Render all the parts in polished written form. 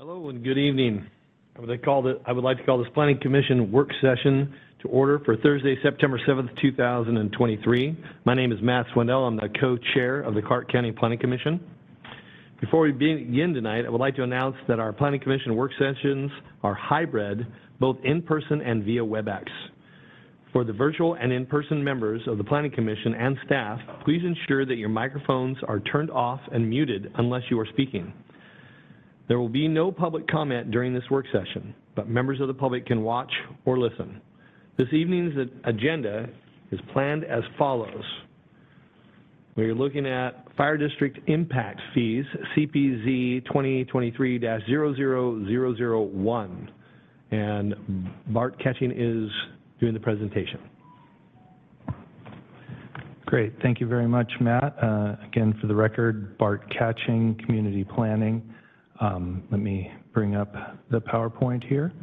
Hello and good evening. I would like to call this Planning Commission work session to order for Thursday, September 7th, 2023. My name is Matt Swindell. I'm the co-chair of the Clark County Planning Commission. Before we begin tonight, I would like to announce that our Planning Commission work sessions are hybrid, both in person and via WebEx. For the virtual and in-person members of the Planning Commission and staff, please ensure that your microphones are turned off and muted unless you are speaking. There will be no public comment during this work session, but members of the public can watch or listen. This evening's agenda is planned as follows. We are looking at Fire District Impact Fees, CPZ 2023-00001, and Bart Ketching is doing the presentation. Great, thank you very much, Matt. Again, for the record, Bart Ketching, Community Planning. Let me bring up the PowerPoint here.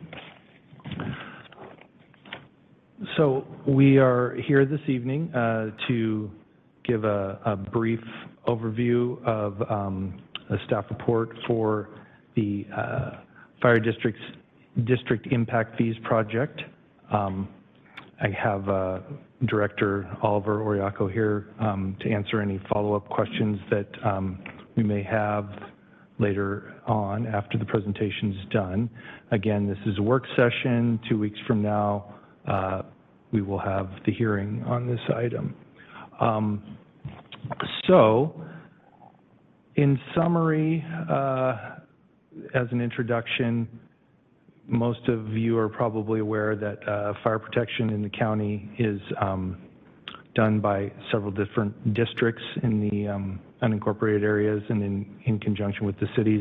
So we are here this evening to give a brief overview of a staff report for the Fire District Impact Fees project. I have Director Oliver Oriaco here to answer any follow-up questions that we may have later on after the presentation is done. Again, this is a work session. 2 weeks from now, we will have the hearing on this item. So, in summary, as an introduction, most of you are probably aware that fire protection in the county is done by several different districts in the unincorporated areas and in conjunction with the cities.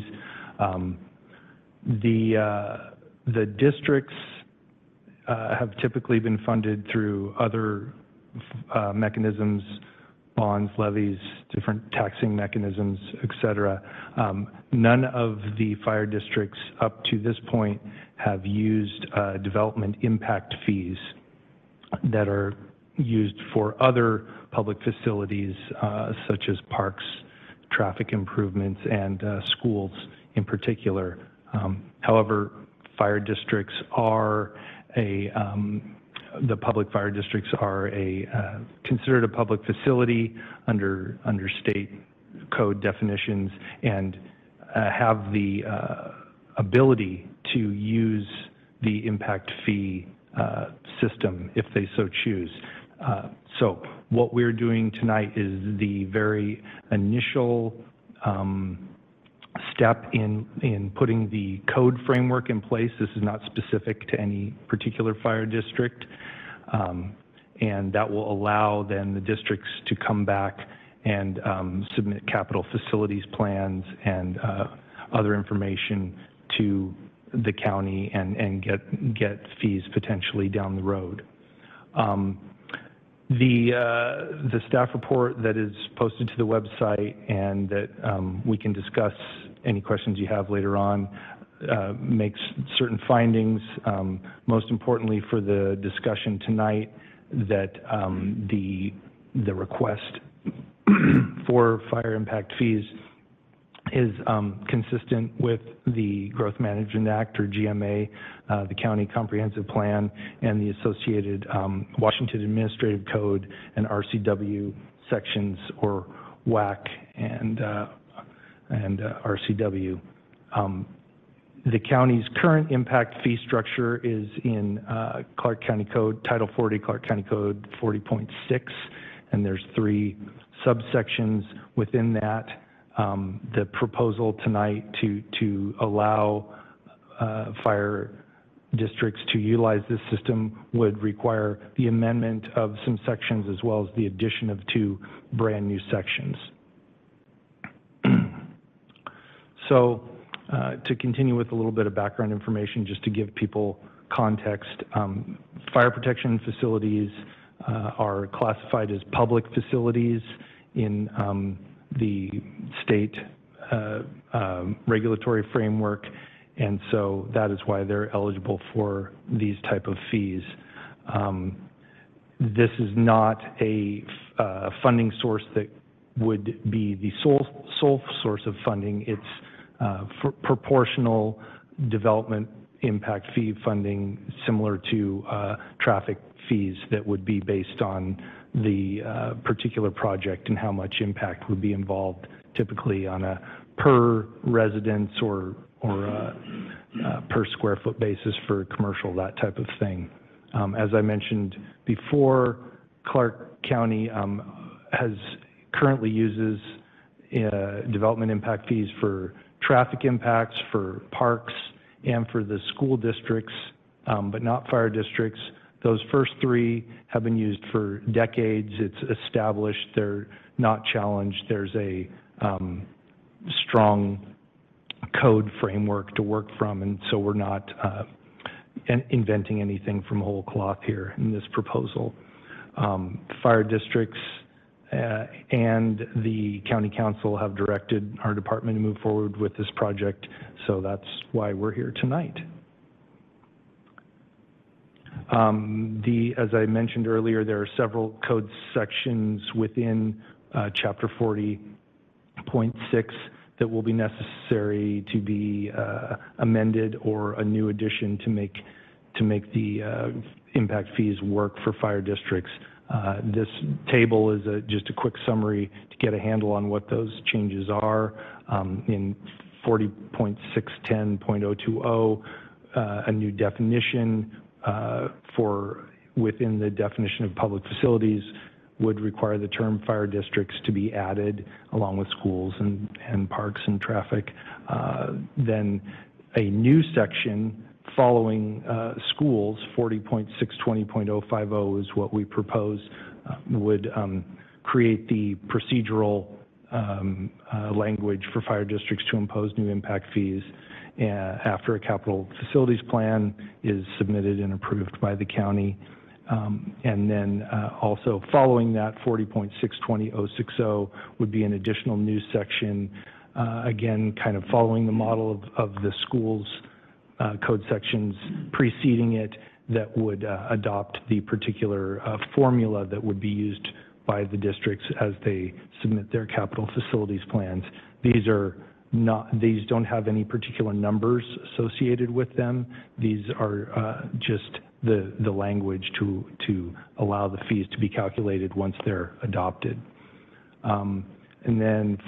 The districts have typically been funded through other mechanisms, bonds, levies, different taxing mechanisms, et cetera. None of the fire districts up to this point have used development impact fees that are used for other public facilities such as parks, traffic improvements, and schools in particular. However, fire districts are the public fire districts are considered a public facility under state code definitions and have the ability to use the impact fee system if they so choose. So what we're doing tonight is the very initial step in putting the code framework in place. This is not specific to any particular fire district, and that will allow then the districts to come back and submit capital facilities plans and other information to the county and get fees potentially down the road. The staff report that is posted to the website and that we can discuss any questions you have later on makes certain findings. Most importantly for the discussion tonight, that the request for fire impact fees is consistent with the Growth Management Act, or GMA, the County Comprehensive Plan, and the associated Washington Administrative Code and RCW sections, or WAC and RCW. The county's current impact fee structure is in Clark County Code, Title 40, Clark County Code 40.6, and there's 3 subsections within that. The proposal tonight to allow fire districts to utilize this system would require the amendment of some sections as well as the addition of 2 brand new sections. So to continue with a little bit of background information, just to give people context, fire protection facilities are classified as public facilities in the state regulatory framework, and so that is why they're eligible for these type of fees. This is not a funding source that would be the sole source of funding. It's proportional development impact fee funding similar to traffic fees that would be based on the particular project and how much impact would be involved, typically on a per residence or per square foot basis for commercial, that type of thing. As I mentioned before, Clark County currently uses development impact fees for traffic impacts, for parks, and for the school districts, but not fire districts. Those first three have been used for decades. It's established. They're not challenged. There's a strong code framework to work from, and so we're not inventing anything from whole cloth here in this proposal. Fire districts and the county council have directed our department to move forward with this project, so that's why we're here tonight. As I mentioned earlier, there are several code sections within Chapter 40.6 that will be necessary to be amended, or a new addition to make the impact fees work for fire districts. This table is just a quick summary to get a handle on what those changes are. In 40.610.020, a new definition within the definition of public facilities would require the term fire districts to be added along with schools and parks and traffic. Then a new section following schools, 40.620.050 is what we propose, would create the procedural language for fire districts to impose new impact fees after a capital facilities plan is submitted and approved by the county. And then also following that, 40.620.060 would be an additional new section, again, kind of following the model of the schools code sections preceding it, that would adopt the particular formula that would be used by the districts as they submit their capital facilities plans. These don't have any particular numbers associated with them. These are just the language to allow the fees to be calculated once they're adopted. And then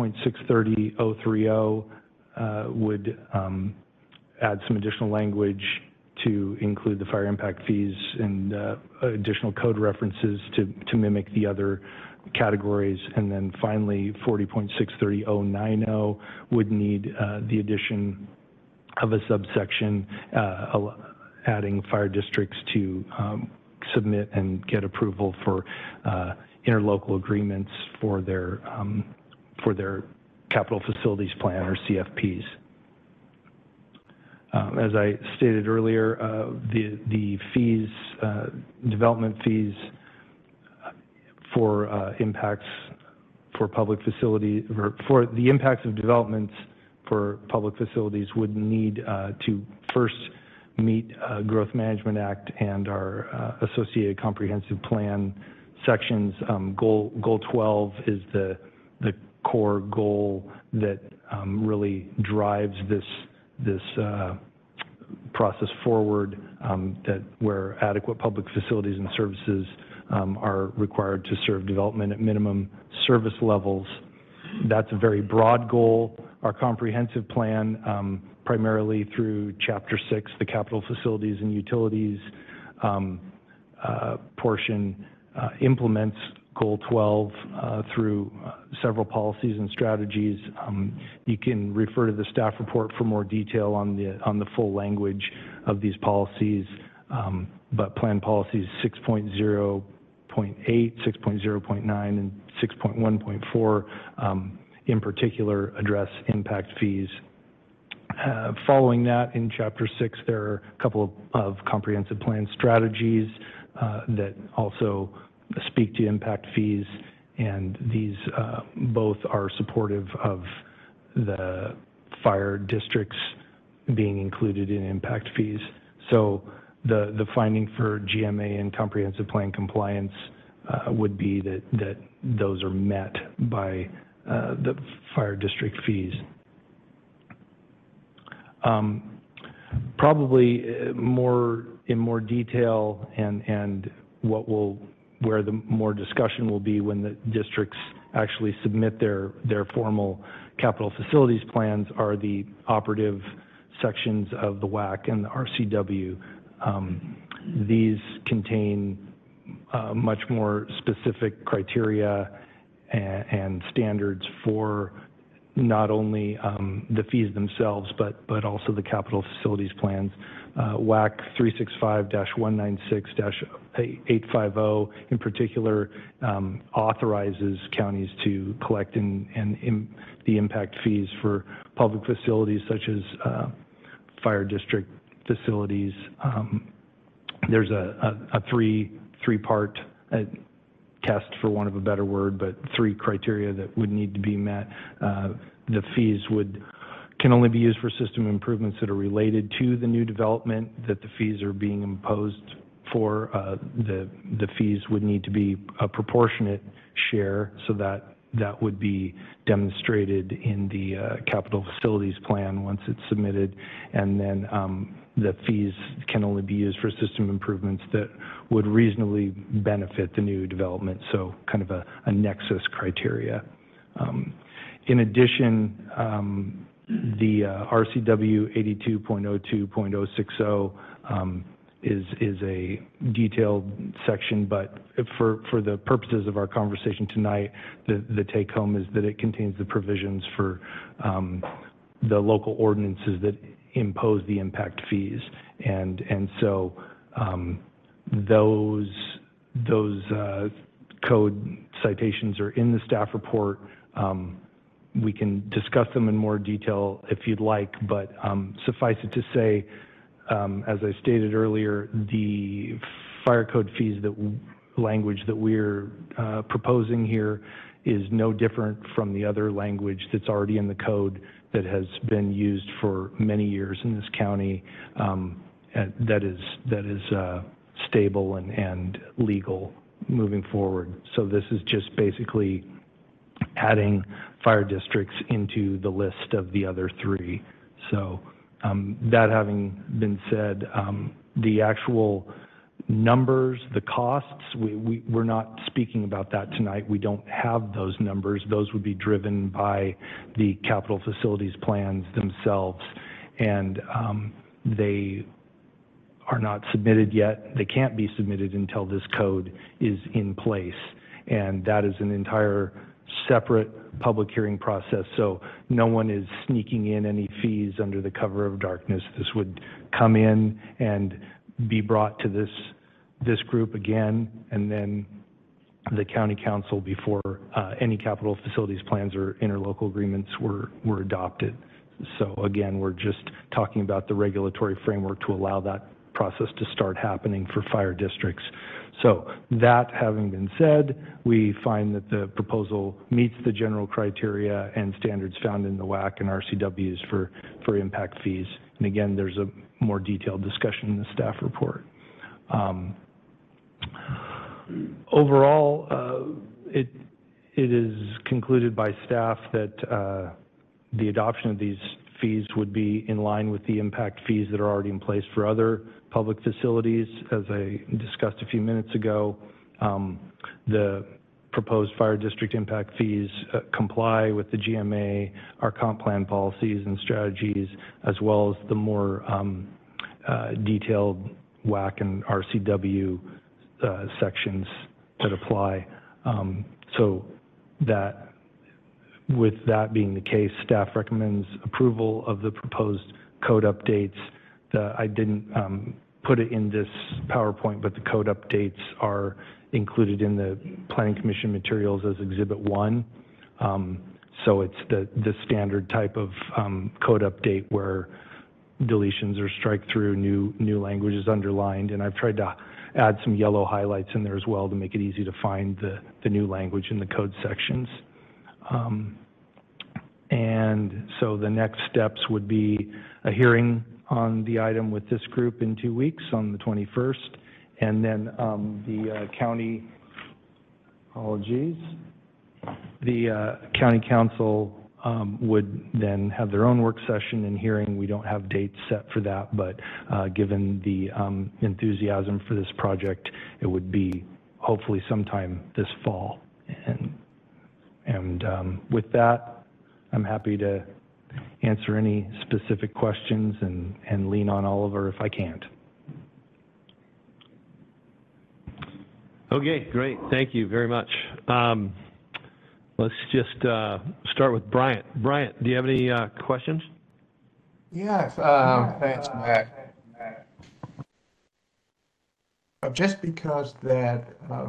40.630.030 would add some additional language to include the fire impact fees and additional code references to mimic the other categories. And then finally, 40.630.090 would need the addition of a subsection adding fire districts to submit and get approval for interlocal agreements for their capital facilities plan, or CFPs. As I stated earlier, the fees, development fees for impacts for public facilities, or for the impacts of developments for public facilities, would need to first meet Growth Management Act and our associated comprehensive plan sections. Goal 12 is the core goal that really drives this process forward, where adequate public facilities and services are required to serve development at minimum service levels. That's a very broad goal. Our comprehensive plan, primarily through Chapter 6, the Capital Facilities and Utilities portion, implements Goal 12 through several policies and strategies. You can refer to the staff report for more detail on the full language of these policies, but plan policies 6.0.8, 6.0.9, and 6.1.4 in particular address impact fees. Following that, in Chapter 6, there are a couple of comprehensive plan strategies that also speak to impact fees, and these both are supportive of the fire districts being included in impact fees. So the finding for GMA and comprehensive plan compliance would be that those are met by the fire district fees. Probably in more detail, and where the more discussion will be when the districts actually submit their formal capital facilities plans, are the operative sections of the WAC and the RCW. These contain much more specific criteria and standards for not only the fees themselves, but also the capital facilities plans. WAC 365-196-850 in particular authorizes counties to collect the impact fees for public facilities such as fire district facilities. There's a three-part test, for want of a better word, but three criteria that would need to be met. The fees can only be used for system improvements that are related to the new development that the fees are being imposed for. The fees would need to be a proportionate share, so that would be demonstrated in the capital facilities plan once it's submitted. And then the fees can only be used for system improvements that would reasonably benefit the new development, so kind of a nexus criteria. In addition, the RCW 82.02.060 is a detailed section, but for the purposes of our conversation tonight, the take-home is that it contains the provisions for the local ordinances that impose the impact fees, and so those code citations are in the staff report. We can discuss them in more detail if you'd like, but suffice it to say, as I stated earlier, the fire code fees language that we're proposing here is no different from the other language that's already in the code that has been used for many years in this county, that is stable and legal moving forward. So this is just basically adding fire districts into the list of the other three. So that having been said, the actual numbers, the costs, we're not speaking about that tonight. We don't have those numbers. Those would be driven by the capital facilities plans themselves, and they are not submitted yet. They can't be submitted until this code is in place, and that is an entire separate public hearing process, so no one is sneaking in any fees under the cover of darkness. This would come in and be brought to this group again, and then the county council before any capital facilities plans or interlocal agreements were adopted. So again, we're just talking about the regulatory framework to allow that process to start happening for fire districts. So that having been said, we find that the proposal meets the general criteria and standards found in the WAC and RCWs for impact fees. And again, there's a more detailed discussion in the staff report. Overall, it is concluded by staff that the adoption of these fees would be in line with the impact fees that are already in place for other public facilities. As I discussed a few minutes ago, the proposed fire district impact fees comply with the GMA, our comp plan policies and strategies, as well as the more detailed WAC and RCW sections that apply. So that, with that being the case, staff recommends approval of the proposed code updates. I didn't put it in this PowerPoint, but the code updates are included in the Planning Commission materials as Exhibit 1. So it's the standard type of code update where deletions or strike through, new language is underlined, and I've tried to add some yellow highlights in there as well to make it easy to find the new language in the code sections. And so the next steps would be a hearing on the item with this group in 2 weeks on the 21st, and then the county council would then have their own work session and hearing. We don't have dates set for that, but given the enthusiasm for this project, it would be hopefully sometime this fall. And with that, I'm happy to answer any specific questions and lean on Oliver if I can't. Okay, great. Thank you very much. Let's just start with Bryant. Bryant, do you have any questions? Yes, thanks, Matt. Just because that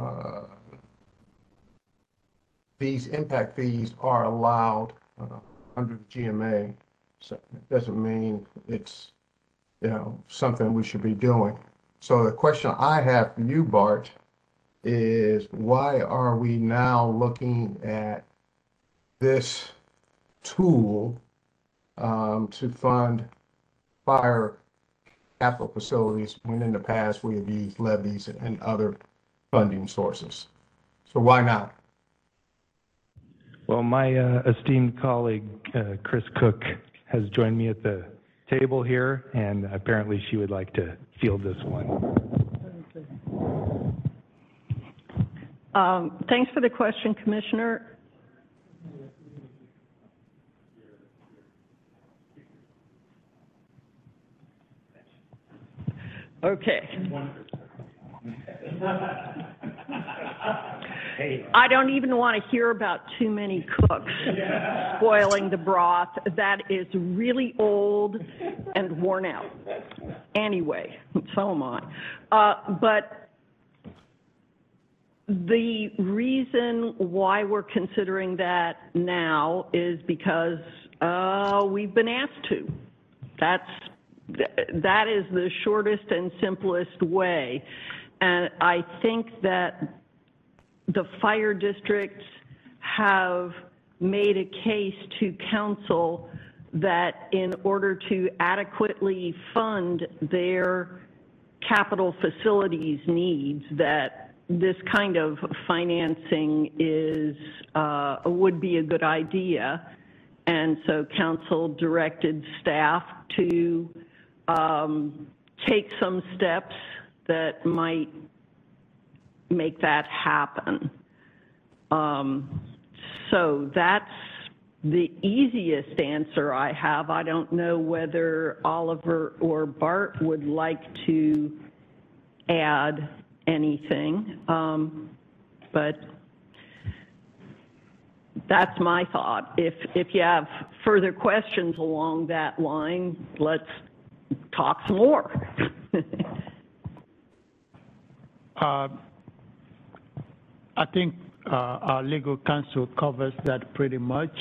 these impact fees are allowed under the GMA, so it doesn't mean it's, something we should be doing. So the question I have for you, Bart, is why are we now looking at this tool to fund fire capital facilities when in the past we have used levies and other funding sources? So why not? Well, my esteemed colleague, Chris Cook, has joined me at the table here, and apparently she would like to field this one. Thanks for the question, Commissioner. Okay. I don't even want to hear about too many cooks spoiling the broth. That is really old and worn out. Anyway, so am I. But the reason why we're considering that now is because we've been asked to. That is the shortest and simplest way. And I think that the fire districts have made a case to council that in order to adequately fund their capital facilities needs, that this kind of financing would be a good idea. And so council directed staff to take some steps that might make that happen. So that's the easiest answer I have. I don't know whether Oliver or Bart would like to add anything, but that's my thought. If you have further questions along that line, let's talk some more. I think our legal counsel covers that pretty much.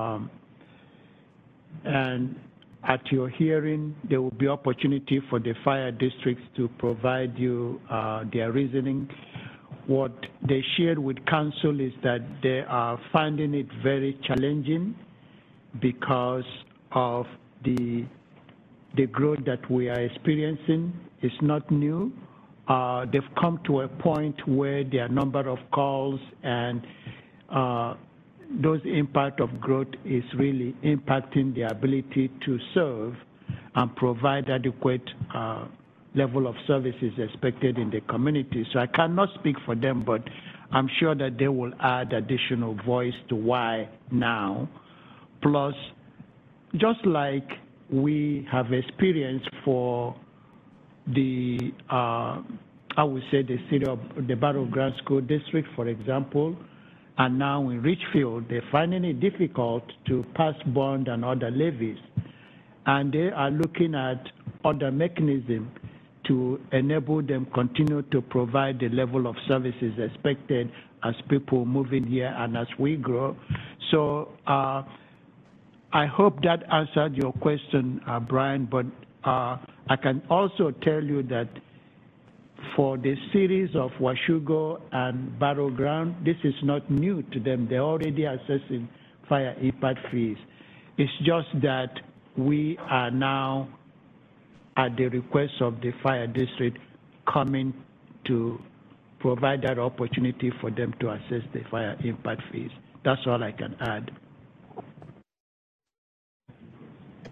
And at your hearing, there will be opportunity for the fire districts to provide you their reasoning. What they shared with council is that they are finding it very challenging because of the growth that we are experiencing. It's not new. They've come to a point where their number of calls and those impact of growth is really impacting the ability to serve and provide adequate level of services expected in the community. So I cannot speak for them, but I'm sure that they will add additional voice to why now. Plus, just like we have experienced for the, I would say the city of the Battle Ground School District, for example, and now in Richfield, they're finding it difficult to pass bond and other levies. And they are looking at other mechanisms to enable them continue to provide the level of services expected as people move in here and as we grow. So I hope that answered your question, Brian, but I can also tell you that for the cities of Washougal and Battle Ground, this is not new to them. They're already assessing fire impact fees. It's just that we are now, at the request of the fire district, coming to provide that opportunity for them to assess the fire impact fees. That's all I can add.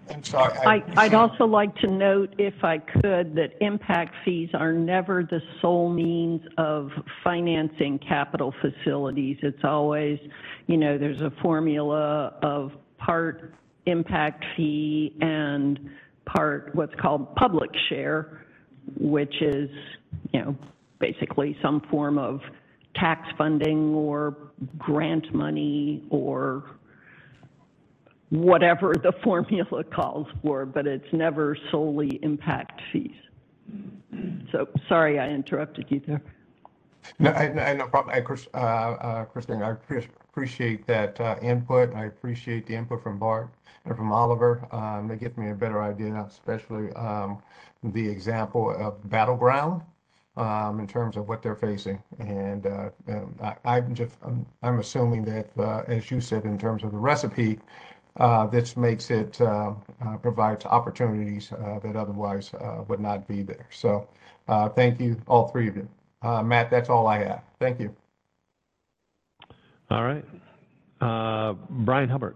I'm sorry. I'd also like to note, if I could, that impact fees are never the sole means of financing capital facilities. It's always, there's a formula of part impact fee and part what's called public share, which is, basically some form of tax funding or grant money or whatever the formula calls for, but it's never solely impact fees. So sorry I interrupted you there. No, no problem. Christine, I appreciate that input. I appreciate the input from Bart and from Oliver. That gives me a better idea, especially the example of Battleground in terms of what they're facing. And I'm assuming that, as you said, in terms of the recipe, this makes it, provides opportunities that otherwise would not be there. So thank you, all three of you. Matt, that's all I have. Thank you. All right. Brian Hubbard.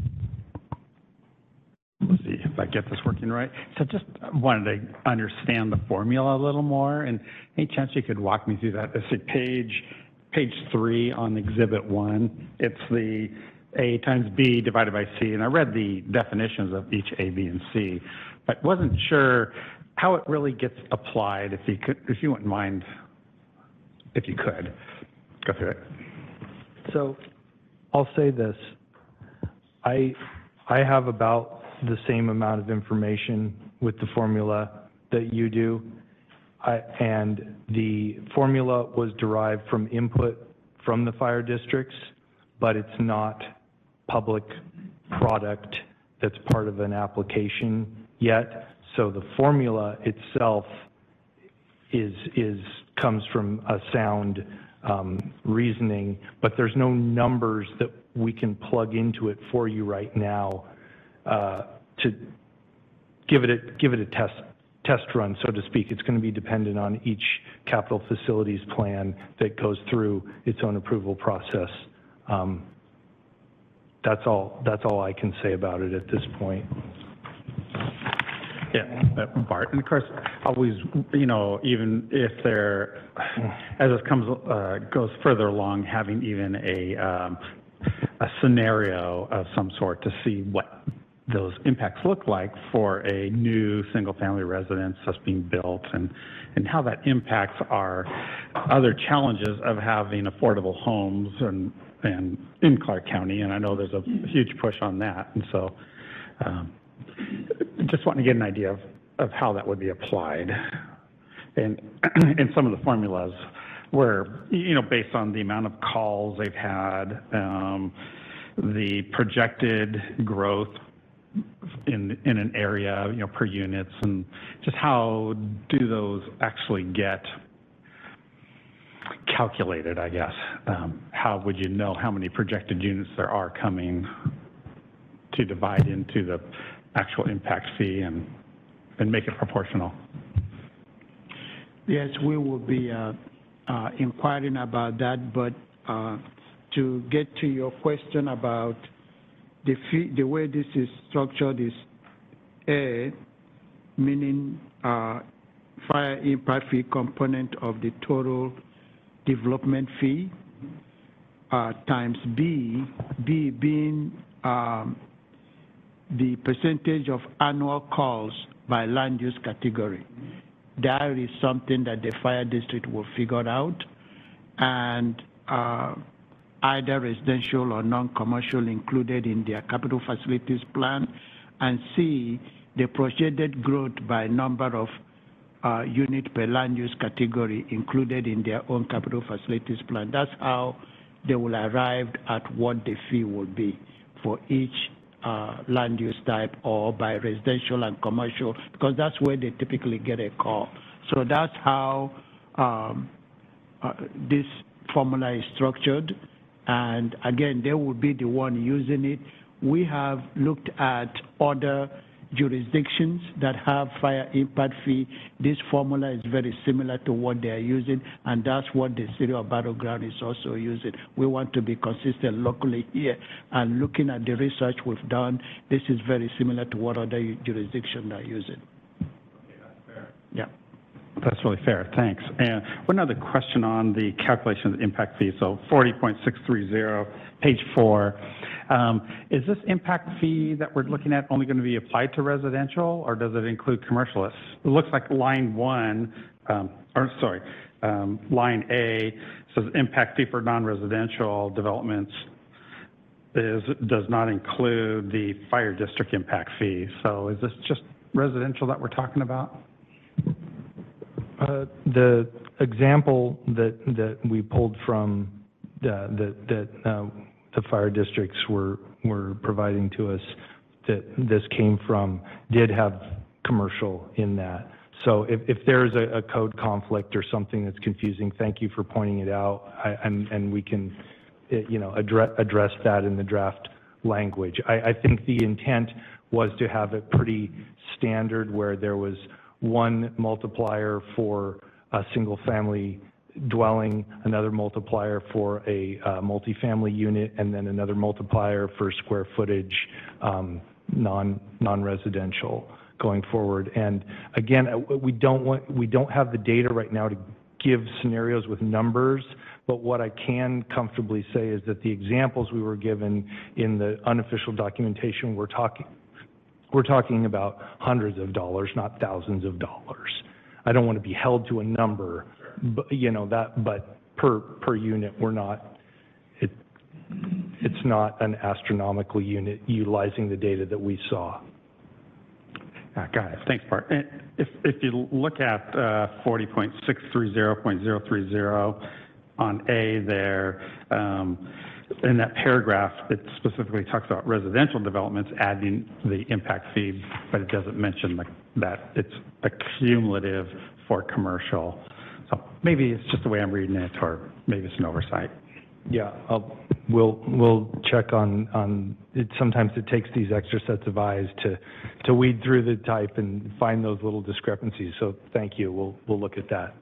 Let's see if I get this working right. So just wanted to understand the formula a little more, and any chance you could walk me through that? It's like page 3 on Exhibit 1. It's the A times B divided by C, and I read the definitions of each A, B, and C, but wasn't sure how it really gets applied. If you wouldn't mind, if you could go through it. So I'll say this. I have about the same amount of information with the formula that you do. And the formula was derived from input from the fire districts, but it's not public product that's part of an application yet. So the formula itself comes from a sound reasoning, but there's no numbers that we can plug into it for you right now to give it a test run, so to speak. It's going to be dependent on each capital facilities plan that goes through its own approval process. That's all I can say about it at this point. Yeah, Bart, and of course, always, even if there, as it goes further along, having even a scenario of some sort to see what those impacts look like for a new single-family residence that's being built, and how that impacts our other challenges of having affordable homes and in Clark County, and I know there's a huge push on that, and so just wanting to get an idea of how that would be applied, and some of the formulas were, based on the amount of calls they've had, the projected growth in an area, per units, and just how do those actually get calculated, I guess. How would you know how many projected units there are coming to divide into the actual impact fee and make it proportional? Yes, we will be inquiring about that, but to get to your question about the fee, the way this is structured is A, meaning fire impact fee component of the total development fee, times B being the percentage of annual calls by land use category. That is something that the fire district will figure out, and either residential or non-commercial included in their capital facilities plan, and C, the projected growth by number of unit per land use category included in their own capital facilities plan. That's how they will arrive at what the fee will be for each land use type, or by residential and commercial, because that's where they typically get a call. So that's how this formula is structured. And again, they will be the one using it. We have looked at other jurisdictions that have fire impact fee, this formula is very similar to what they are using, and that's what the city of Battle Ground is also using. We want to be consistent locally here, and looking at the research we've done, this is very similar to what other jurisdictions are using. Okay, that's fair. Yeah. That's really fair, thanks. And one other question on the calculation of the impact fee. So 40.630, page 4. Is this impact fee that we're looking at only going to be applied to residential, or does it include commercial? It looks like line A says impact fee for non-residential developments does not include the fire district impact fee. So is this just residential that we're talking about? The example that we pulled from the fire districts were providing to us that this came from did have commercial in that. So if there's a code conflict or something that's confusing, thank you for pointing it out, and we can address that in the draft language. I think the intent was to have it pretty standard where there was one multiplier for a single-family dwelling, another multiplier for a multifamily unit, and then another multiplier for square footage non-residential going forward. And again, we don't have the data right now to give scenarios with numbers, but what I can comfortably say is that the examples we were given in the unofficial documentation, we're talking about hundreds of dollars, not thousands of dollars. I don't want to be held to a number, but but per unit, we're not. It's not an astronomical unit utilizing the data that we saw. Got it. Thanks, Bart. And if you look at 40.630.030 on A there, in that paragraph, it specifically talks about residential developments adding the impact fee, but it doesn't mention that it's a cumulative for commercial. So maybe it's just the way I'm reading it, or maybe it's an oversight. Yeah, we'll check on it. Sometimes it takes these extra sets of eyes to weed through the type and find those little discrepancies. So thank you. We'll look at that.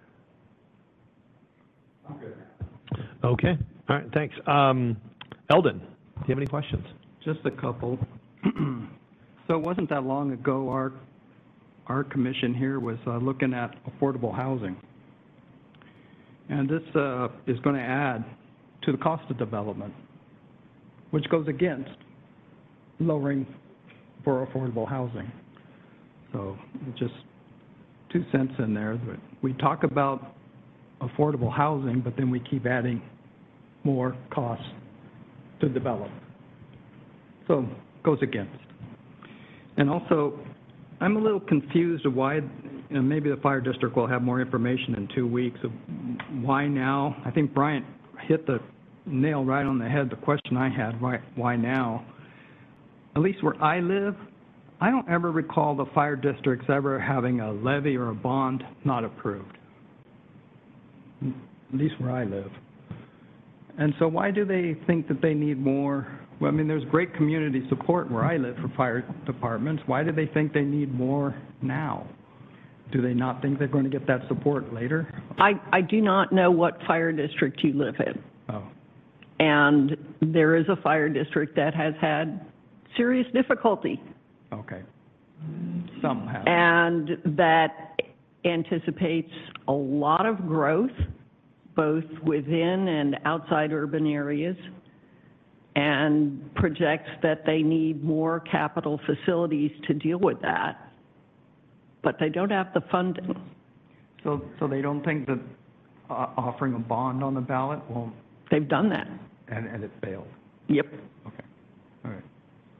Okay. All right. Thanks. Eldon, do you have any questions? Just a couple. So it wasn't that long ago our commission here was looking at affordable housing. And this is going to add to the cost of development, which goes against lowering for affordable housing. So just 2 cents in there. We talk about affordable housing, but then we keep adding more costs to develop. So it goes against. And also, I'm a little confused of why, and maybe the fire district will have more information in 2 weeks, of why now. I think Bryant hit the nail right on the head, the question I had, why now? At least where I live, I don't ever recall the fire districts ever having a levy or a bond not approved. At least where I live. And so why do they think that they need more? Well, I mean, there's great community support where I live for fire departments. Why do they think they need more now? Do they not think they're going to get that support later? I do not know what fire district you live in. Oh. And there is a fire district that has had serious difficulty. Okay. Some have. And that anticipates a lot of growth, both within and outside urban areas, and projects that they need more capital facilities to deal with that, but they don't have the funding. So they don't think that offering a bond on the ballot will... They've done that. And it failed? Yep. Okay. All right.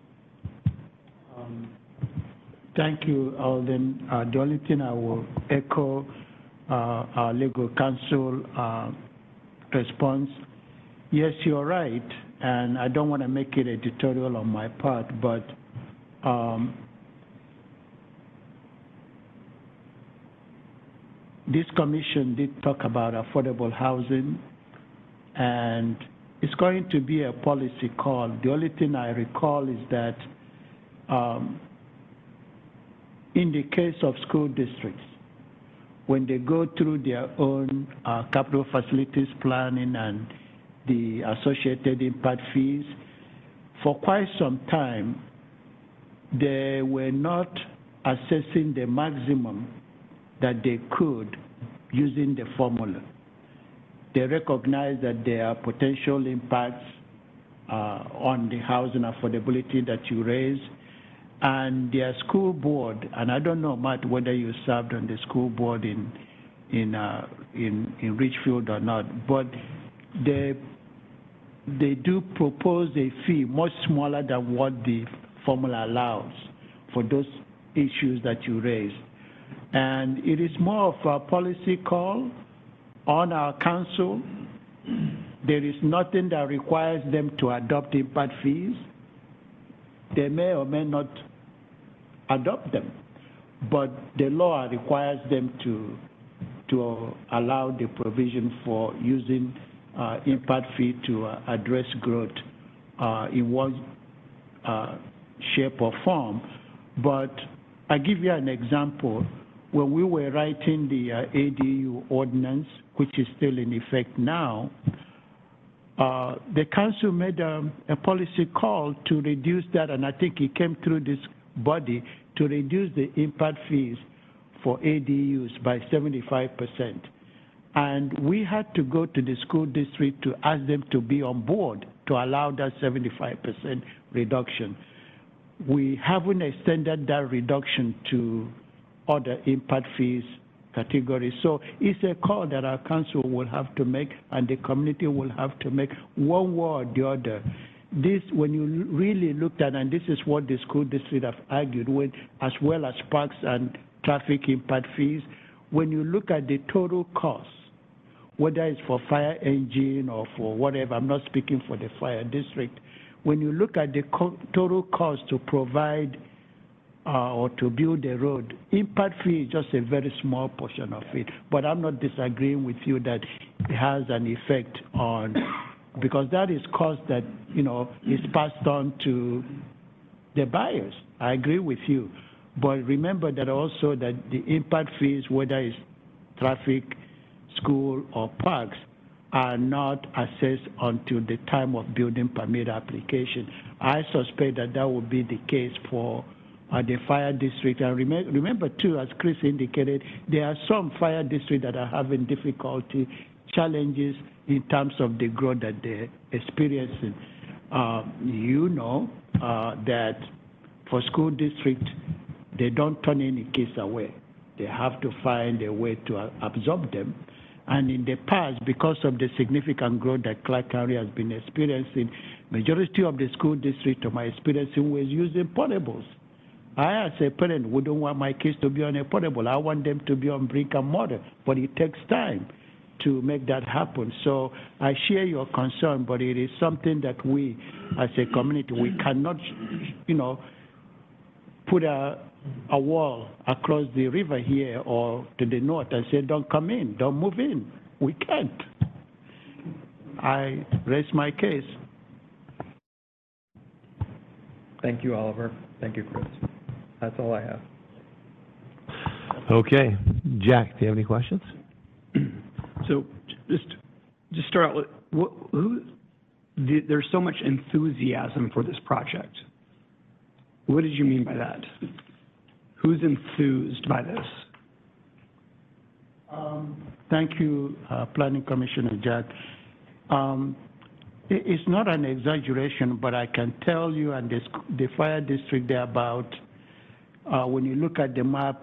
Thank you, Alden. The only thing I will echo our legal counsel response. Yes, you're right, and I don't want to make it editorial on my part, but this commission did talk about affordable housing, and it's going to be a policy call. The only thing I recall is that in the case of school districts, when they go through their own capital facilities planning and the associated impact fees, for quite some time, they were not assessing the maximum that they could using the formula. They recognize that there are potential impacts on the housing affordability that you raise, and their school board, and I don't know, Matt, whether you served on the school board in Richfield or not, but they do propose a fee much smaller than what the formula allows for those issues that you raised. And it is more of a policy call on our council. There is nothing that requires them to adopt impact fees. They may or may not adopt them, but the law requires them to allow the provision for using impact fee to address growth in one shape or form. But I give you an example. When we were writing the ADU ordinance, which is still in effect now, the council made a policy call to reduce that, and I think it came through this body to reduce the impact fees for ADUs by 75%. And we had to go to the school district to ask them to be on board to allow that 75% reduction. We haven't extended that reduction to other impact fees categories. So it's a call that our council will have to make and the community will have to make one way or the other. This, when you really looked at, and this is what the school district have argued with, as well as parks and traffic impact fees, when you look at the total cost, whether it's for fire engine or for whatever, I'm not speaking for the fire district, when you look at the total cost to provide or to build a road, impact fee is just a very small portion of it. But I'm not disagreeing with you that it has an effect on, because that is cost that, is passed on to the buyers. I agree with you. But remember that also that the impact fees, whether it's traffic, school, or parks, are not assessed until the time of building permit application. I suspect that that will be the case for the fire district. And remember too, as Chris indicated, there are some fire districts that are having difficulty, challenges in terms of the growth that they're experiencing. That for school districts, they don't turn any case away. They have to find a way to absorb them. And in the past, because of the significant growth that Clark County has been experiencing, majority of the school district, to my experience, was using portables. I, as a parent, wouldn't want my kids to be on a portable. I want them to be on brick and mortar, but it takes time to make that happen. So I share your concern, but it is something that we, as a community, we cannot, put a wall across the river here or to the north and say, don't come in, don't move in. We can't. I raise my case. Thank you, Oliver. Thank you, Chris. That's all I have. Okay. Jack, do you have any questions? So just start out with, there's so much enthusiasm for this project. What did you mean by that? Who's enthused by this? Thank you, Planning Commissioner Jack. It's not an exaggeration, but I can tell you, and the fire district there about, when you look at the map,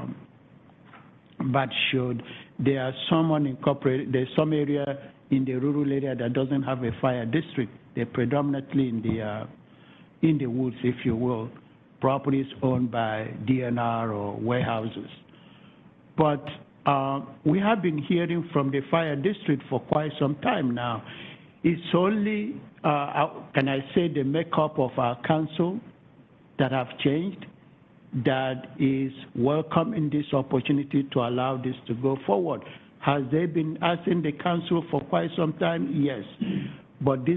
Bat showed, there are some unincorporated, there's some area in the rural area that doesn't have a fire district. They're predominantly in the woods, if you will, properties owned by DNR or warehouses. But we have been hearing from the fire district for quite some time now. It's only, can I say, the makeup of our council that have changed, that is welcoming this opportunity to allow this to go forward. Has they been asking the council for quite some time? Yes. But this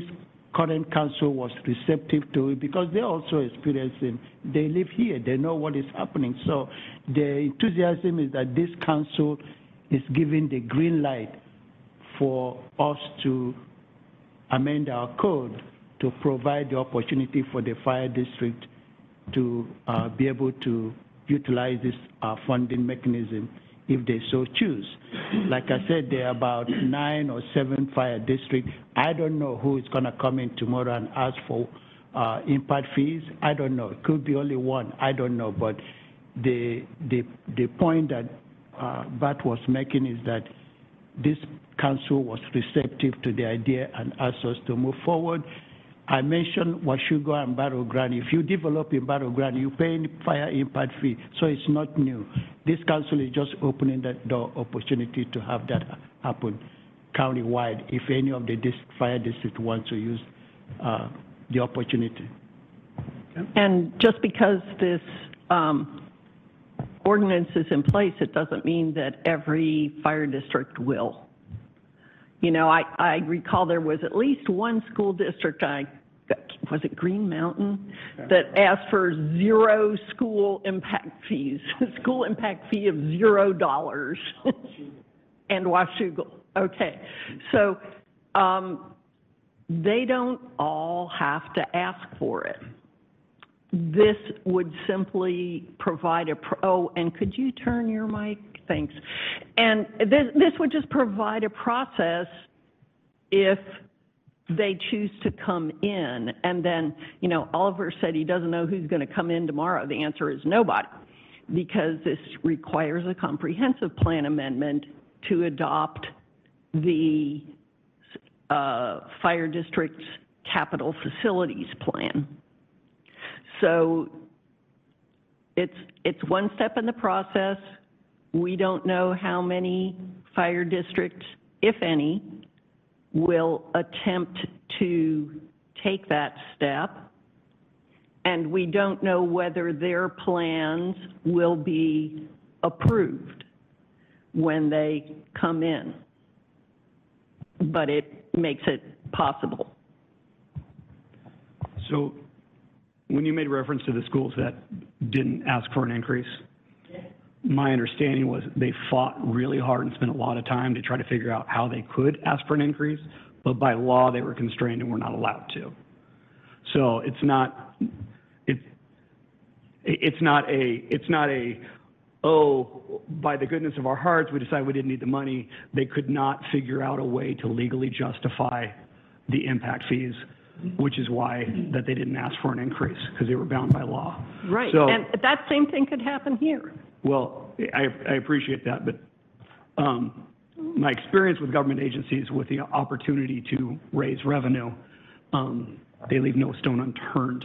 current council was receptive to it because they're also experiencing, they live here, they know what is happening. So the enthusiasm is that this council is giving the green light for us to amend our code to provide the opportunity for the fire district to be able to utilize this funding mechanism if they so choose. Like I said, there are about 9 or 7 fire districts. I don't know who is going to come in tomorrow and ask for impact fees. I don't know. It could be only one. I don't know. But the point that Bart was making is that this council was receptive to the idea and asked us to move forward. I mentioned Washougal and Barrow Grande. If you develop in Barrow Grande, you pay fire impact fee, so it's not new. This council is just opening that door opportunity to have that happen countywide if any of the fire districts want to use the opportunity. And just because this ordinance is in place, it doesn't mean that every fire district will. You know, I recall there was at least one school district, was it Green Mountain, that asked for 0 school impact fees, school impact fee of $0. And Washougal. Okay. So they don't all have to ask for it. This would simply provide and could you turn your mic? Thanks. And this would just provide a process if they choose to come in. And then, you know, Oliver said he doesn't know who's going to come in tomorrow. The answer is nobody, because this requires a comprehensive plan amendment to adopt the fire district's capital facilities plan. So it's one step in the process. We don't know how many fire districts, if any, will attempt to take that step. And we don't know whether their plans will be approved when they come in. But it makes it possible. So when you made reference to the schools that didn't ask for an increase, my understanding was they fought really hard and spent a lot of time to try to figure out how they could ask for an increase, but by law they were constrained and were not allowed to. So it's not a oh, by the goodness of our hearts we decided we didn't need the money. They could not figure out a way to legally justify the impact fees, which is why that they didn't ask for an increase, because they were bound by law. Right, so, and that same thing could happen here. Well, I appreciate that, but my experience with government agencies with the opportunity to raise revenue, they leave no stone unturned.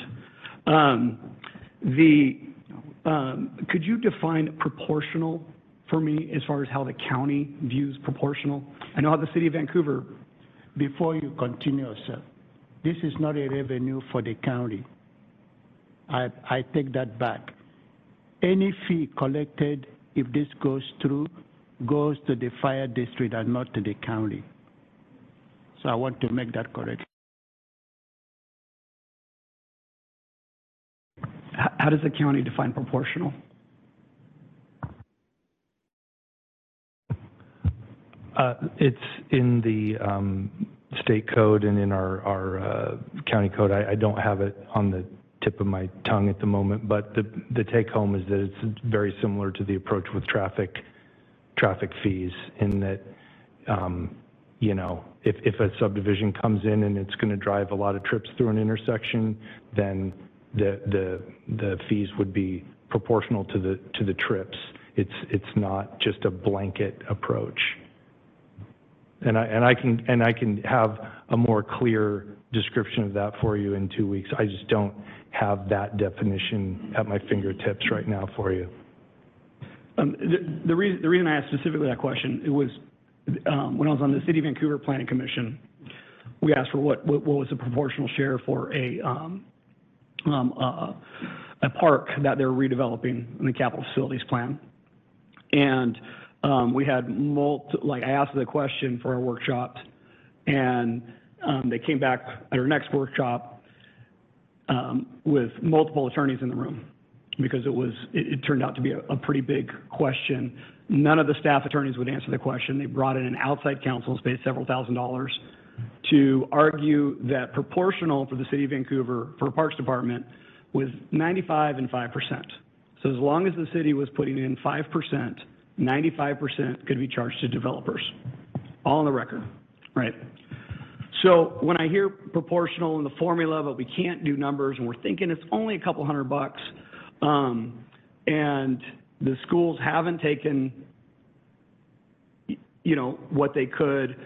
Could you define proportional for me as far as how the county views proportional? I know how the city of Vancouver. Before you continue, sir, this is not a revenue for the county. I take that back. Any fee collected, if this goes through, goes to the fire district and not to the county. So I want to make that correct. How does the county define proportional? It's in the state code and in our county code. I don't have it on the tip of my tongue at the moment, but the take home is that it's very similar to the approach with traffic fees, in that you know, if a subdivision comes in and it's going to drive a lot of trips through an intersection, then the fees would be proportional to the trips. It's not just a blanket approach. And I can have a more clear description of that for you in 2 weeks. I just don't have that definition at my fingertips right now for you. The reason I asked specifically that question, it was when I was on the City of Vancouver Planning Commission, we asked for what was the proportional share for a park that they're redeveloping in the capital facilities plan. And we had I asked the question for our workshops, and they came back at our next workshop with multiple attorneys in the room because it turned out to be a pretty big question. None of the staff attorneys would answer the question. They brought in an outside counsel, paid several $1,000s to argue that proportional for the City of Vancouver for Parks Department was 95 and 5%. So as long as the city was putting in 5%, 95% could be charged to developers. All on the record, right? So when I hear proportional in the formula, but we can't do numbers, and we're thinking it's only a couple $100, and the schools haven't taken, what they could,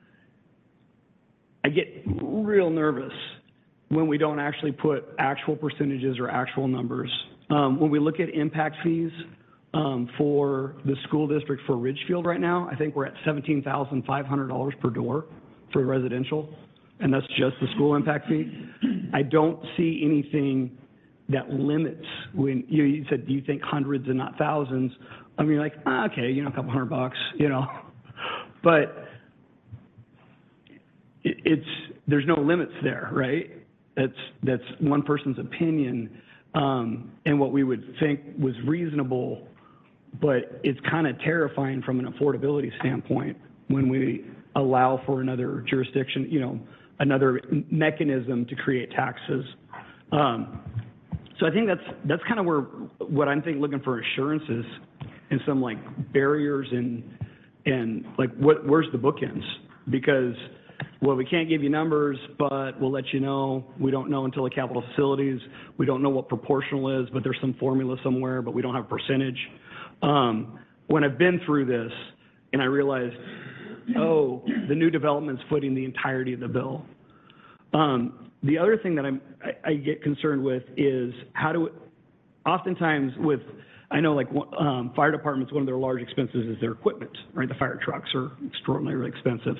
I get real nervous when we don't actually put actual percentages or actual numbers. When we look at impact fees for the school district for Ridgefield right now, I think we're at $17,500 per door for residential, and that's just the school impact fee. I don't see anything that limits when you said, do you think hundreds and not thousands? I mean, like, okay, a couple $100, but there's no limits there, right? That's one person's opinion, and what we would think was reasonable, but it's kind of terrifying from an affordability standpoint when we allow for another jurisdiction, another mechanism to create taxes. So I think that's kind of what I'm looking for assurances and some like barriers and like where's the bookends? Because, well, we can't give you numbers, but we'll let you know. We don't know until the capital facilities. We don't know what proportional is, but there's some formula somewhere, but we don't have a percentage. When I've been through this and I realized, the new development's footing the entirety of the bill. The other thing that I get concerned with is oftentimes I know like fire departments, one of their large expenses is their equipment, right? The fire trucks are extraordinarily expensive.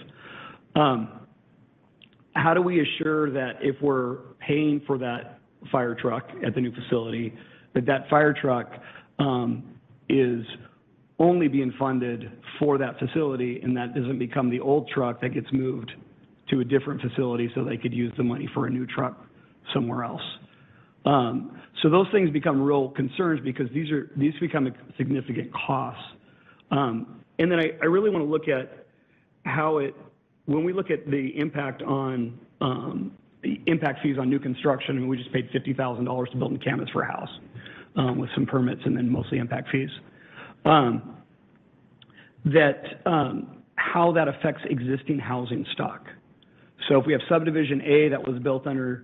How do we assure that if we're paying for that fire truck at the new facility, that fire truck is only being funded for that facility and that doesn't become the old truck that gets moved to a different facility so they could use the money for a new truck somewhere else? So those things become real concerns because these become significant costs. And then I really want to look at when we look at the impact on the impact fees on new construction, I mean, we just paid $50,000 to build in Camas for a house with some permits and then mostly impact fees. How that affects existing housing stock. So if we have subdivision A that was built under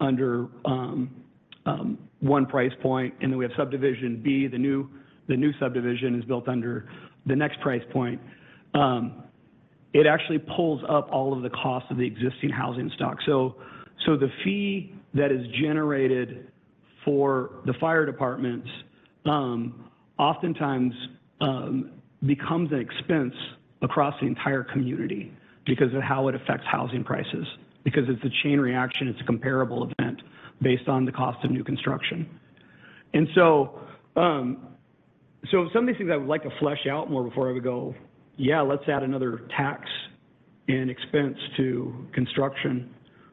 one price point, and then we have subdivision B, the new subdivision is built under the next price point, it actually pulls up all of the costs of the existing housing stock. So the fee that is generated for the fire departments oftentimes becomes an expense across the entire community because of how it affects housing prices, because it's a chain reaction, it's a comparable event based on the cost of new construction. And so some of these things I would like to flesh out more before I would go, yeah, let's add another tax and expense to construction.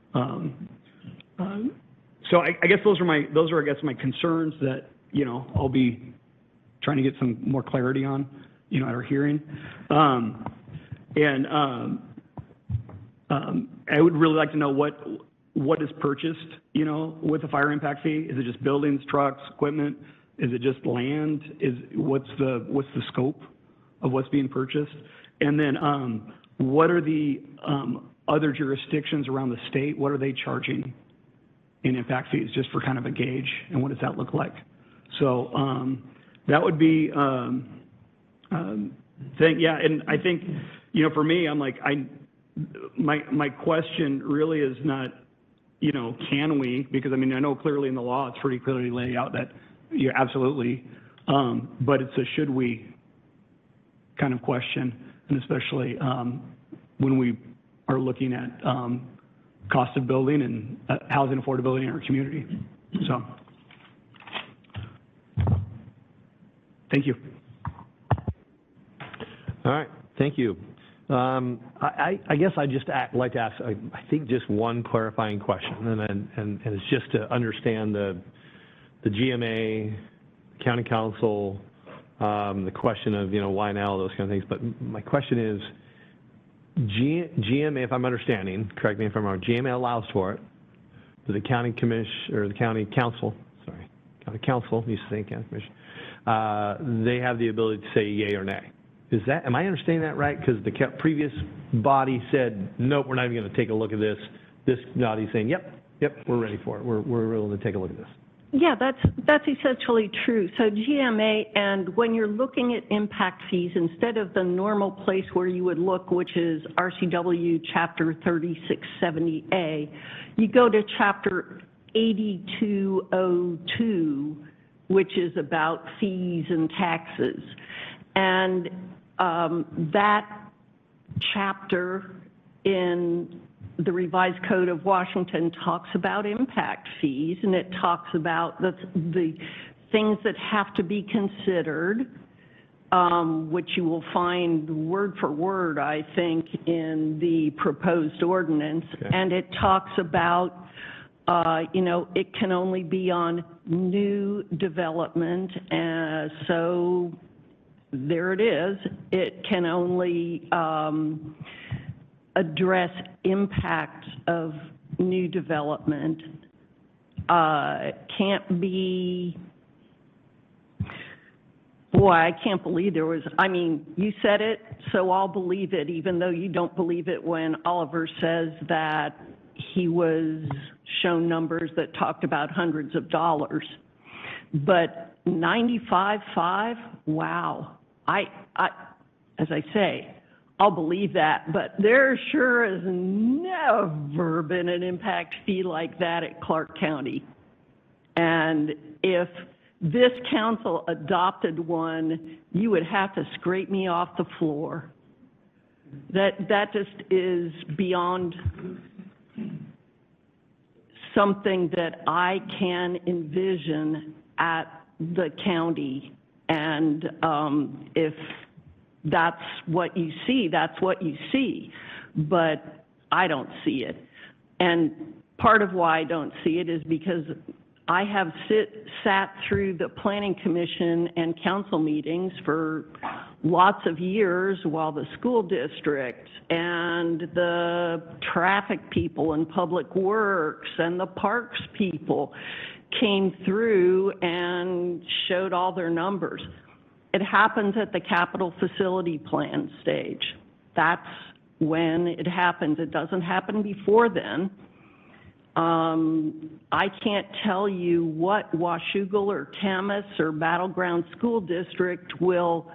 So I guess those are my concerns that, I'll be trying to get some more clarity on, at our hearing. I would really like to know what is purchased, with a fire impact fee. Is it just buildings, trucks, equipment? Is it just land? What's the scope of what's being purchased? And then what are the other jurisdictions around the state? What are they charging in impact fees, just for kind of a gauge, and what does that look like? So that would be and I think, for me, I'm like, my question really is not, can we, because I know clearly in the law, it's pretty clearly laid out that absolutely, but it's a should we kind of question, and especially when we are looking at cost of building and housing affordability in our community. So, thank you. All right, thank you. I guess I just like to ask, I think, just one clarifying question, and it's just to understand the GMA, county council, the question of, why now, those kind of things. But my question is, GMA, if I'm understanding, correct me if I'm wrong, GMA allows for it, but the county commission, or the county council, used to say county commission, they have the ability to say yay or nay. Am I understanding that right? Because the previous body said, nope, we're not even going to take a look at this. This body's saying, yep, we're ready for it. We're willing to take a look at this. Yeah, that's essentially true. So GMA, and when you're looking at impact fees, instead of the normal place where you would look, which is RCW Chapter 3670A, you go to Chapter 8202, which is about fees and taxes. And that chapter in the Revised Code of Washington talks about impact fees, and it talks about the things that have to be considered, which you will find word for word, I think, in the proposed ordinance. Okay. And it talks about, it can only be on new development, and so there it is. It can only address impact of new development. Can't be, boy, I can't believe there was, you said it, so I'll believe it, even though you don't believe it when Oliver says that he was shown numbers that talked about hundreds of dollars. But 95.5, wow. As I say, I'll believe that, but there sure has never been an impact fee like that at Clark County. And if this council adopted one, you would have to scrape me off the floor. That just is beyond something that I can envision at the county. And if that's what you see, that's what you see. But I don't see it. And part of why I don't see it is because I have sat through the Planning Commission and council meetings for lots of years while the school district and the traffic people and public works and the parks people came through and showed all their numbers. It happens at the capital facility plan stage. That's when it happens. It doesn't happen before then. I can't tell you what Washougal or Camas or Battleground School District will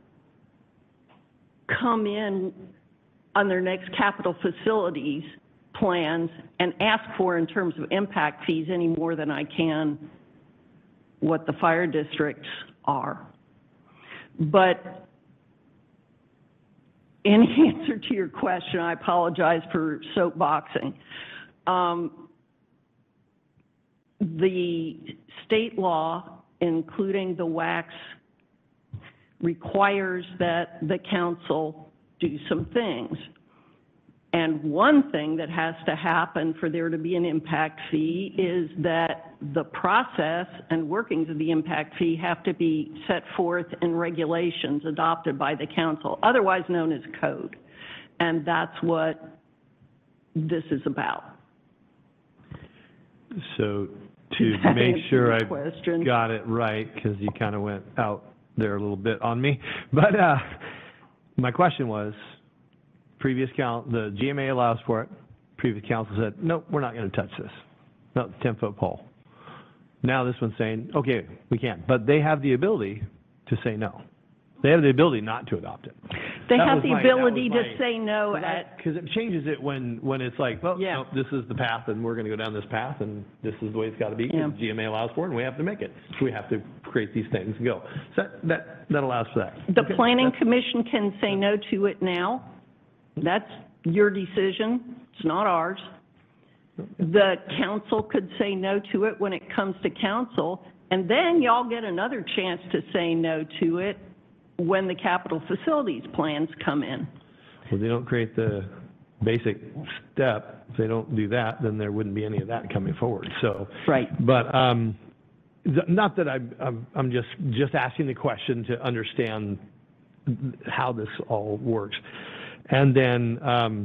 come in on their next capital facilities plans and ask for in terms of impact fees any more than I can what the fire districts are. But in answer to your question, I apologize for soapboxing. The state law, including the WACs, requires that the council do some things. And one thing that has to happen for there to be an impact fee is that the process and workings of the impact fee have to be set forth in regulations adopted by the council, otherwise known as code. And that's what this is about. So to make sure I got it right, because you kind of went out there a little bit on me, but my question was, previous council, the GMA allows for it. Previous council said, nope, we're not going to touch this. No, 10-foot pole. Now this one's saying, okay, we can. But they have the ability to say no. They have the ability not to adopt it. They have the ability to say no at... Because it changes it when it's like, well, yeah. No, this is the path, and we're going to go down this path, and this is the way it's got to be. Yeah. GMA allows for it, and we have to make it. So we have to create these things and go. So that allows for that. The Planning Commission can say no to it now. That's your decision. It's not ours. The council could say no to it when it comes to council, and then y'all get another chance to say no to it when the capital facilities plans come in. If they don't create the basic step, if they don't do that, then there wouldn't be any of that coming forward. So, Right. but not that I'm just asking the question to understand how this all works. And then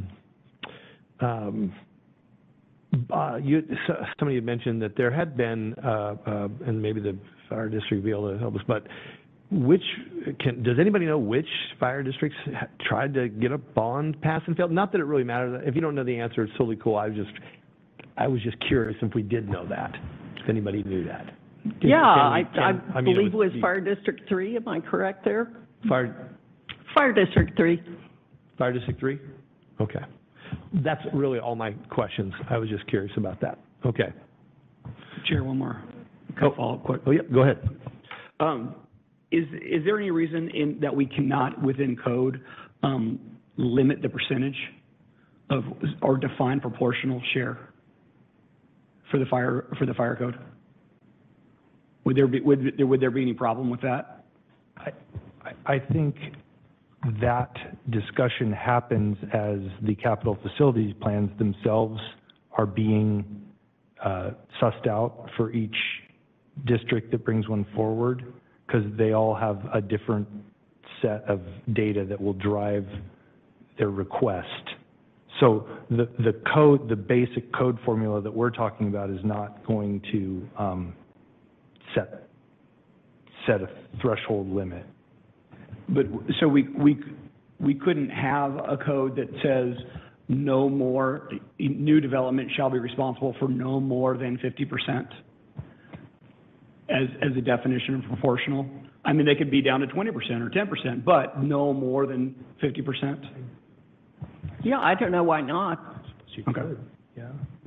somebody had mentioned that there had been, and maybe the fire district will be able to help us, but does anybody know which fire districts tried to get a bond passed and failed? Not that it really matters. If you don't know the answer, it's totally cool. I was just curious if we did know that, if anybody knew that. I I mean, believe it was Fire District 3, am I correct there? Fire District 3. Fire District 3? Okay. That's really all my questions. I was just curious about that. Okay. Chair, one more follow-up question. Oh, yeah, go ahead. Is there any reason that we cannot, within code, limit the percentage of, or define proportional share for the fire code? Would there be any problem with that? I think that discussion happens as the capital facilities plans themselves are being sussed out for each district that brings one forward, because they all have a different set of data that will drive their request. So the basic code formula that we're talking about is not going to set a threshold limit. But so we couldn't have a code that says no more new development shall be responsible for no more than 50% as a definition of proportional. I mean, they could be down to 20% or 10%, but no more than 50%. Yeah, I don't know why not. Okay. Yeah.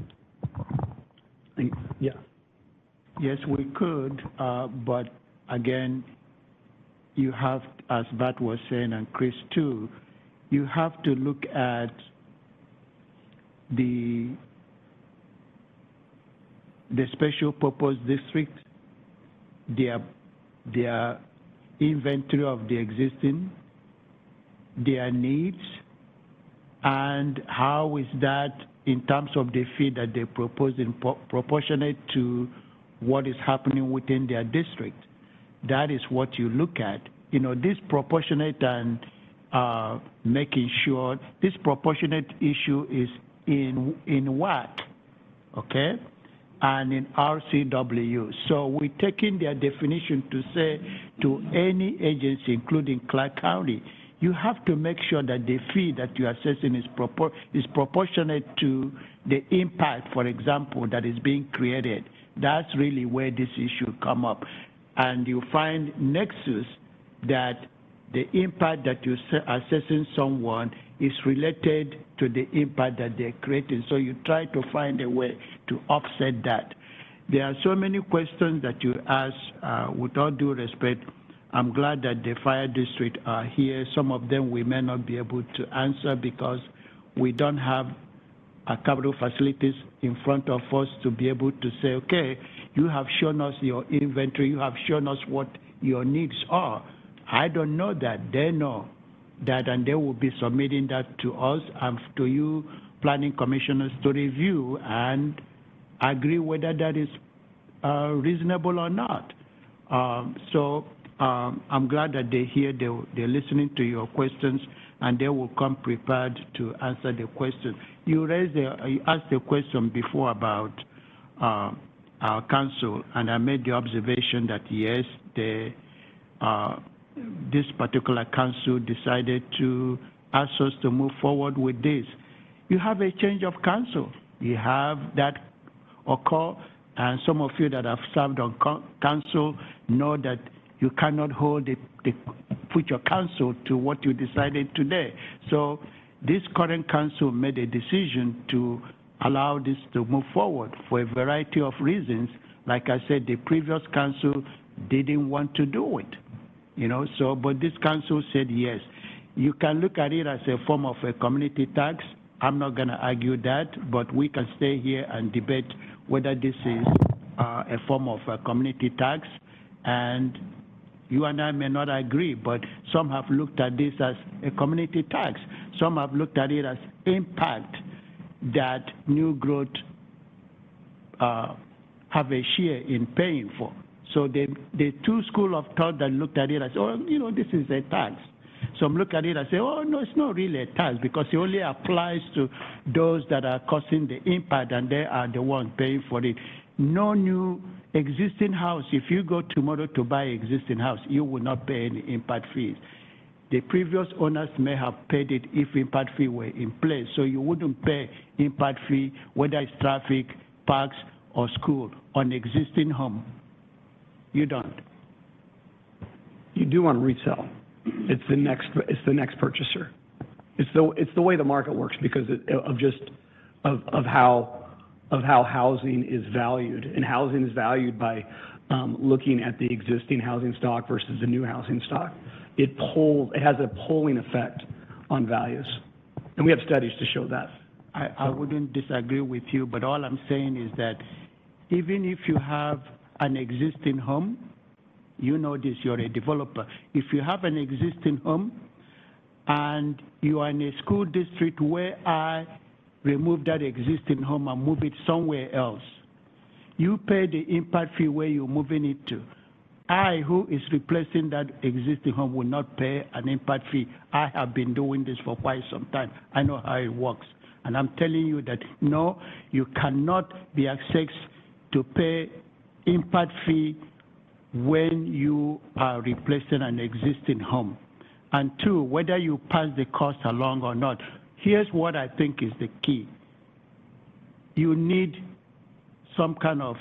Yeah. Yes, we could, but again, you have, as Bart was saying, and Chris too, you have to look at the special purpose district, their inventory of the existing, their needs, and how is that in terms of the fee that they propose in proportionate to what is happening within their district. That is what you look at. You know, this proportionate and making sure this proportionate issue is in WAC, okay, and in RCW. So we're taking their definition to say to any agency, including Clark County, you have to make sure that the fee that you're assessing is proportionate to the impact, for example, that is being created. That's really where this issue come up. And you find nexus that the impact that you're assessing someone is related to the impact that they're creating. So you try to find a way to offset that. There are so many questions that you ask. With all due respect, I'm glad that the fire district are here. Some of them we may not be able to answer because we don't have capital facilities in front of us to be able to say, okay, you have shown us your inventory, you have shown us what your needs are. I don't know that. They know that, and they will be submitting that to us and to you, planning commissioners, to review and agree whether that is reasonable or not. I'm glad that they're here. They're listening to your questions, and they will come prepared to answer the question. You asked a question before about our council, and I made the observation that yes, this particular council decided to ask us to move forward with this. You have a change of council. You have that occur, and some of you that have served on council know that you cannot hold the future council to what you decided today. So this current council made a decision to allow this to move forward for a variety of reasons. Like I said, the previous council didn't want to do it, you know. So, but this council said yes. You can look at it as a form of a community tax. I'm not going to argue that, but we can stay here and debate whether this is a form of a community tax. And You and I may not agree, but some have looked at this as a community tax. Some have looked at it as impact that new growth have a share in paying for. So the two school of thought that looked at it as, oh, this is a tax. Some look at it and say, oh, no, it's not really a tax because it only applies to those that are causing the impact and they are the ones paying for it. No new existing house, if you go tomorrow to buy existing house, you will not pay any impact fees. The previous owners may have paid it if impact fee were in place, so you wouldn't pay impact fee whether it's traffic, parks, or school on existing home. You don't. You do want to resell. It's the next purchaser. It's the way the market works because of how housing is valued, and housing is valued by looking at the existing housing stock versus the new housing stock. It has a polling effect on values, and we have studies to show that. I wouldn't disagree with you, but all I'm saying is that even if you have an existing home, you know this, you're a developer. If you have an existing home and you are in a school district where I remove that existing home and move it somewhere else, you pay the impact fee where you're moving it to. I, who is replacing that existing home, will not pay an impact fee. I have been doing this for quite some time. I know how it works. And I'm telling you that, no, you cannot be asked to pay impact fee when you are replacing an existing home. And two, whether you pass the cost along or not, here's what I think is the key. You need some kind of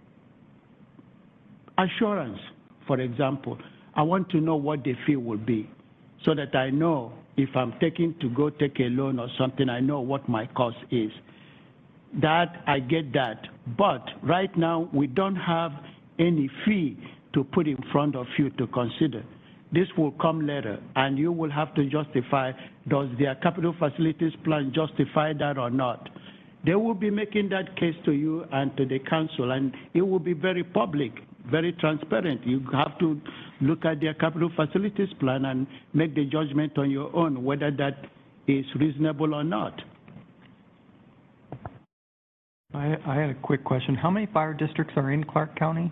assurance. For example, I want to know what the fee will be so that I know if I'm taking to go take a loan or something, I know what my cost is. That, I get that. But right now, we don't have any fee to put in front of you to consider. This will come later, and you will have to justify, does their capital facilities plan justify that or not? They will be making that case to you and to the council, and it will be very public, very transparent. You have to look at their capital facilities plan and make the judgment on your own whether that is reasonable or not. I had a quick question. How many fire districts are in Clark County?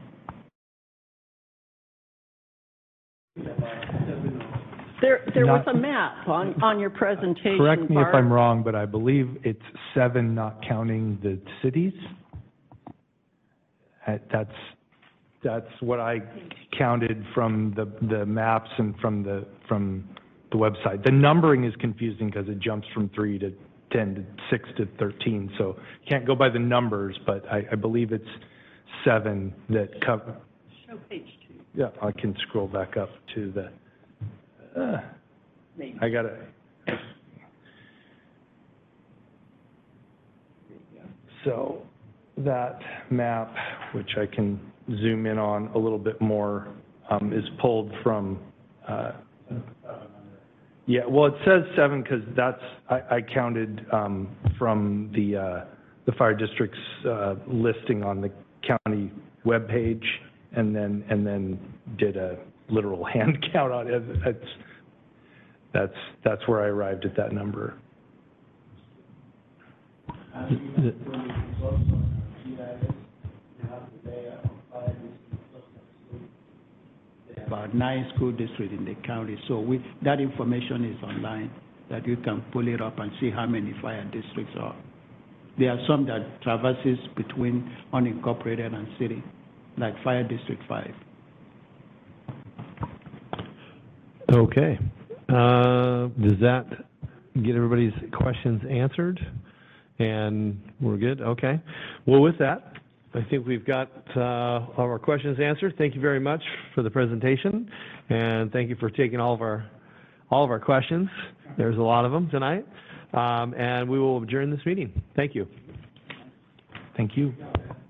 There was a map on your presentation. Correct me Bart. if I'm wrong, but I believe it's 7, not counting the cities. That's what I counted from the maps and from the website. The numbering is confusing because it jumps from 3 to 10 to 6 to 13, so can't go by the numbers, but I believe it's 7 that cover. Show page 2. Yeah, I can scroll back up to the. I got it. So that map, which I can zoom in on a little bit more, is pulled from. Yeah, well, it says 7 because I counted from the fire district's listing on the county webpage, and then did a literal hand count on it. That's where I arrived at that number. About 9 school districts in the county, so that information is online, that you can pull it up and see how many fire districts are. There are some that traverses between unincorporated and city, like Fire District 5. Okay. Does that get everybody's questions answered? And we're good? Okay. Well, with that, I think we've got all of our questions answered. Thank you very much for the presentation, and thank you for taking all of our questions. There's a lot of them tonight, and we will adjourn this meeting. Thank you. Thank you.